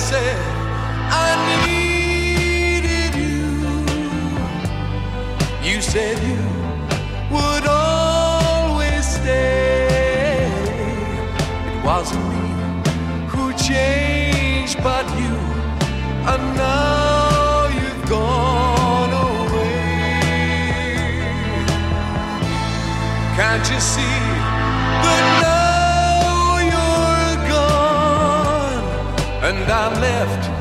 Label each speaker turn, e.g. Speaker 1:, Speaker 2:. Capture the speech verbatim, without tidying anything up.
Speaker 1: said I needed you. You said you would always stay. It wasn't me who changed, but you. And now you've gone away. Can't you see that now you're gone and I'm left